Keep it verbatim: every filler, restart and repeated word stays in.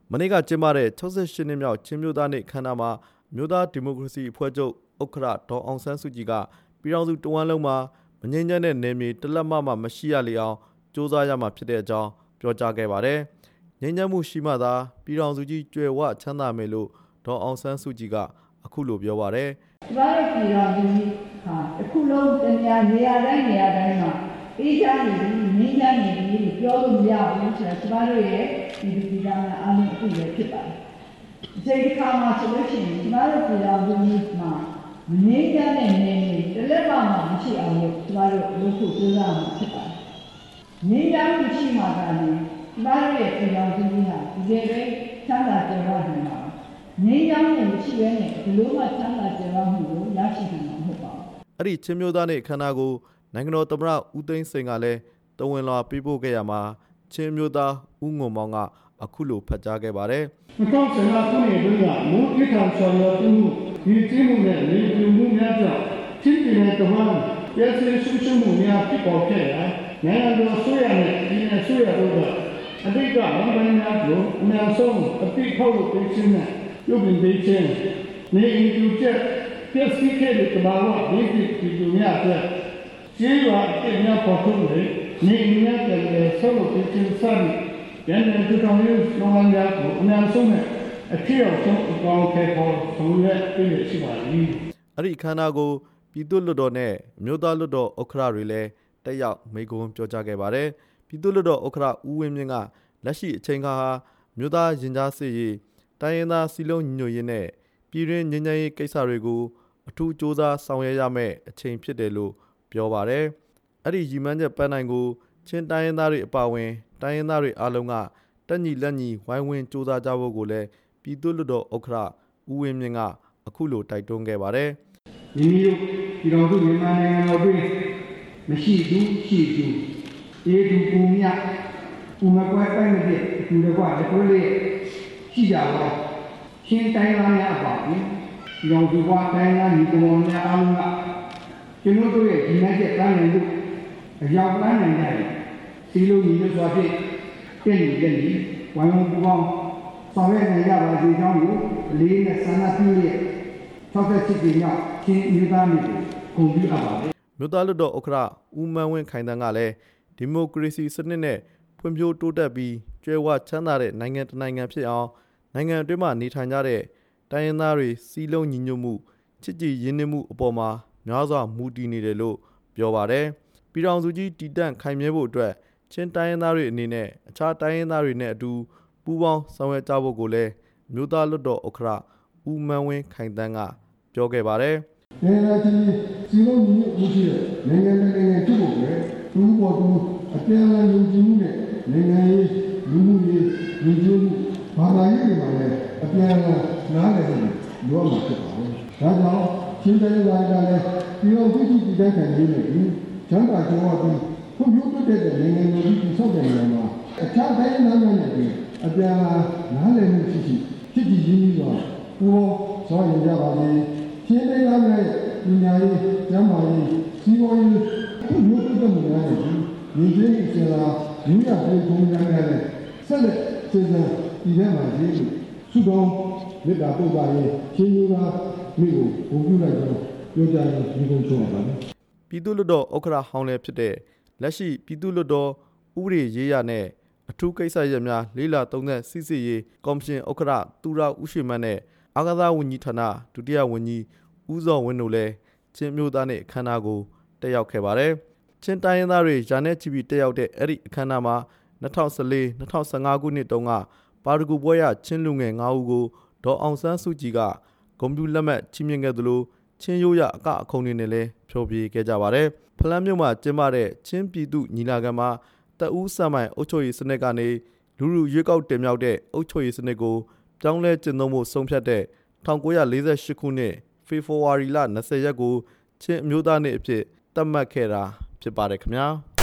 မနေ့ကကျင်းပတဲ့၆၈နှစ်မြောက်ချင်းမျိုးသားနေ့အခမ်းအနားမှာမြို့သားဒီမိုကရေစီအဖွဲ့ချုပ်ဥက္ကဋ္ဌဒေါ်အောင်ဆန်းစုကြည်ကပြည်ထောင်စုတဝန်းလုံးမှာမငြိမ်းချမ်းတဲ့နယ်မြေတလက်မမှမရှိရလေအောင်စ조사ရမှာဖြစ်တဲ့အကြောင်းပြောကြားခဲ့ပါတယ်။ငြိမ်းချမ်းမှုရှိမှသာပြည်ထောင်စုကြီးကြွယ်ဝချမ်းသာမယ်လို့ဒေါ်အောင်ဆန်းစုကြည်ကအခုလိုပြောပါတယ်။ကျမတို့ပြည်ထောင်စုကြီးဟာအခုလုံးတနေရာနေရာတိုင်းနေရာတိုင်းမှာအေးချမ်းနေပြီငြိမ်းချမ်းနေပြီပြောလို့မရဘူးဆိုတော့ကျမတို့ရဲ့ဒီဒီကမှာအားလုံးအခုလည်းဖြစ်ပါတယ်။ဒီတစ်ခါမှဆိုလို့ရှိရင်ကျမတို့ပြည်ထောင်စုကြီးမှာမငြိမ်းချမ်းတဲ့နေနေတလက်မမှမရှိအောင်လို့ကျမတို့လုပ်ဖို့ကြိုးစားမှာဖြစ်ပါတယ်။ငြိမ်းချမ်းမှုရှိမှသာလေကျမတို့ရဲ့ပြည်ထောင်စုကြီးဟာဒီကဲပဲချမ်းသာကြွယ်ဝနိုင်ပါငြိမ်းချမ်းမှုရှိရတဲ့ဘလို့မှချမ်းသာကြွယ်ဝမှုကိုရရှိနိုင်မှာမဟုတ်ပါဘူး။အဲ့ဒီချင်းမျိုးသားနေ့အခမ်းအနားကိုနိုင်ငံတော်သမ္မတဦးသိန်းစိန်ကလည်းတဝန်လာပြပို့ခဲ့ရမှာချင်းမျိုးသားဦးငုံမောင်ကအခုလိုဖတ်ကြားခဲ့ပါတယ်။၂၀၁၅ခုနှစ်တွင်ကမူအိထောင်ဆောင်ရွက်မှုဒီကျင်းမှုနဲ့နေပြည်မှုများကြောင့်ချင်းပြည်နယ်တဝန်းပြည်စည်စုစုမှုများဖြစ်ပေါ်ခဲ့ရာနိုင်ငံတော်ဆိုရနဲ့ပြည်နယ်ဆိုရတို့ကအတိတ်ကဝန်ပိုင်းများကိုအများဆုံးအတိတ်ဖောက်လို့ပြင်ခြင်းနဲ့ပြုပြင်ပေးခြင်းနေအင်ကျူချက်ပြည်စည်းခဲ့တဲ့တဘာဝဒီပြည်သူများအတွက်ကျေးရွာအစ်များပေါ်ထုတ်လေနေအင်များတဲ့ဆောက်လို့ပြင်ခြင်းစသည်ရန်တဲ့သူတော်မျိုးလုံးဝများကိုအများဆုံးနဲ့အထည်အောင်ဆုံးအကောင်းခဲပေါ်ဆောင်ရွက်ပြည့်ရှိပါလိမ့်။အဲ့ဒီခန္ဓာကိုပြည်သူ့လွှတ်တော်နဲ့မြို့သားလွှတ်တော်ဥက္ကဋ္ဌတွေလည်းတက်ရောက်မိန့်ခွန်းပြောကြားခဲ့ပါတယ်။ပြည်သူ့လွှတ်တော်ဥက္ကဋ္ဌဦးဝင်းမြင့်ကလက်ရှိအချိန်ခါဟာမြို့သားရင်ကြားစေ့ရေးတိုင်းရင်းသားစီလုံးညီညွတ်ရေးနဲ့ပြည်တွင်းငြိမ်းချမ်းရေးကိစ္စတွေကိုအထူးစ조사ဆောင်ရွက်ရမယ့်အချိန်ဖြစ်တယ်လို့ပြောပါတယ်။အဲ့ဒီရည်မှန်းချက်ပန်းနိုင်ကိုချင်းတိုင်းရင်းသားတွေအပါအဝင်တိုင်းရင်းသားတွေအားလုံးကတက်ညီလက်ညီဝိုင်းဝန်းစ조사ကြဖို့ကိုလည်းပြည်သူ့လွှတ်တော်ဥက္ကဋ္ဌဦးဝင်းမြင့်ကအခုလိုတိုက်တွန်းခဲ့ပါတယ်။မိမိတို့ပြည်တော်စုမြန်မာနိုင်ငံတော်တွင်မရှိဘူးရှိသူအေးသူပူမြပူမကွဲတိုင်းတဲ့ဒီလိုကလည်းကိုလေးရှိကြတော့ရှင်းတိုင်းသားများအပါအဝင်ပြည်တော်စုကတိုင်းသားညီကောင်များအားလုံးကကျွန်တော်တို့ရဲ့ဒီနေ့ကျတန်းနေလို့အရောက်လမ်းနိုင်တဲ့စီလုံးညီလို့ဆိုဖြစ်တင့်နေတယ်ဒီဝိုင်းဝန်းပူပေါင်းဆောင်ရွက်နေကြပါဒီကြောင့်ကိုအလေးနဲ့ဆန္ဒပြုရဲ့ထောက်သက်ချစ်ကြမြောက်ချင်းမျိုးသားမျိုးကိုဂုဏ်ပြုအပ်ပါတယ်မြို့သားလွှတ်တော်ဥက္ကဋ္ဌဦးမန်းဝင်းခိုင်တန်းကလည်းဒီမိုကရေစီစနစ်နဲ့ဖွံ့ဖြိုးတိုးတက်ပြီးကြွယ်ဝချမ်းသာတဲ့နိုင်ငံတစ်နိုင်ငံဖြစ်အောင်နိုင်ငံအတွင်းမှာနေထိုင်ကြတဲ့တိုင်းရင်းသားတွေစီးလုံးညီညွတ်မှုချစ်ကြည်ရင်းနှီးမှုအပေါ်မှာများစွာမူတည်နေတယ်လို့ပြောပါတယ်။ပြည်ထောင်စုကြီးတည်တံ့ခိုင်မြဲဖို့အတွက်ချင်းတိုင်းရင်းသားတွေအနေနဲ့အခြားတိုင်းရင်းသားတွေနဲ့အတူပူးပေါင်းဆောင်ရွက်ကြဖို့ကိုလည်းမြို့သားလွှတ်တော်ဥက္ကဋ္ဌဦးမန်းဝင်းခိုင်တန်းကပြောခဲ့ပါတယ်။နိုင်ငံကြီးစီလုံးညီညွတ်မှုရှိတဲ့နိုင်ငံနိုင်ငံပြုဖို့ပဲသူ့ဘော်သူအပြန်အလှန်ယုံကြည်မှုနဲ့နိုင်ငံရေးလူမှုရေးလူမျိုးမှုဘာသာရေးတွေမှာလည်းအပြန်အလှန်နားလည်မှုလိုအပ်မှာဖြစ်ပါတယ်။ဒါကြောင့်ချင်းတိုင်းသားတွေကလည်းပြည်တော်စုကြီးတည်တဲ့ခံရင်းနဲ့ချမ်းသာကြွယ်ဝပြီးဖွံ့ဖြိုးတိုးတက်တဲ့နိုင်ငံကိုတည်ဆောက်တဲ့နေရာမှာအခြားတိုင်းသားတွေနဲ့အပြန်အလှန်နားလည်မှုရှိရှိဖြစ်ကြည်ရင်းနှီးစွာပူးပေါင်းဆောင်ရွက်ကြပါမယ်။ချင်းတိုင်းသားတွေပညာရေးကျန်းမာရေးစီးပွားရေးဖွံ့ဖြိုးတိုးတက်မှုများနဲ့ညီချင်းအကျဉ်းလာညီရပြည်ပုံများနဲ့ဆက်လက်စဉ်းစားဒီထဲမှာရေးလို့စုတော်မေတ္တာပို့ပါရင်ချင်းမျိုးသားမိကိုဘုံပြုလိုက်တော့ပြောကြရင်ဒီကုန်းချုံပါမယ်။ပြည်သူ့လွှတ်တော်ဥက္ကဋ္ဌဟောင်းလည်းဖြစ်တဲ့လက်ရှိပြည်သူ့လွှတ်တော်ဥပဒေရေးရနဲ့အထူးကိစ္စရပ်များလေးလာသုံးသက်စစ်စစ်ရေးကော်မရှင်ဥက္ကဋ္ဌသူရဦးရွှေမန်းနဲ့အာကာသဝန်ကြီးဌာနဒုတိယဝန်ကြီးဦးစောဝင်းတို့လည်းချင်းမျိုးသားနဲ့အခမ်းအနားကိုတက်ရောက်ခဲ့ပါတယ်။ချင်းတိုင်းရင်းသားတွေယာနဲ့ချီပြီးတက်ရောက်တဲ့အဲ့ဒီအခမ်းအနားမှာ၂၀၁၄-၂၀၁၅ခုနှစ်တုန်းကပါရဂူပွဲရချင်းလူငယ်၅ဦးကိုဒေါ်အောင်ဆန်းစုကြည်ကဂုဏ်ပြုလက်မှတ်ချီးမြှင့်ခဲ့သလိုချင်းရိုးရအကအခုံတွေနဲ့လည်းဖျော်ဖြေခဲ့ကြပါတယ်။ဖလန်းမြို့မှာကျင်းပတဲ့ချင်းပြည်သူညီလာခံမှာတအူးစံမိုင်အုပ်ချုပ်ရေးစနစ်ကနေလူလူရွေးကောက်တင်မြှောက်တဲ့အုပ်ချုပ်ရေးစနစ်ကိုပြောင်းလဲကျင့်သုံးဖို့ဆုံးဖြတ်တဲ့၁၉၄၈ခုနှစ်ဖေဖော်ဝါရီလ၂၀ရက်ကိုချင်းအမျိုးသားနေ့အဖြစ်သတ်မှတ်ခဲ့တာဖြစ်ပါတယ်ခင်ဗျာ။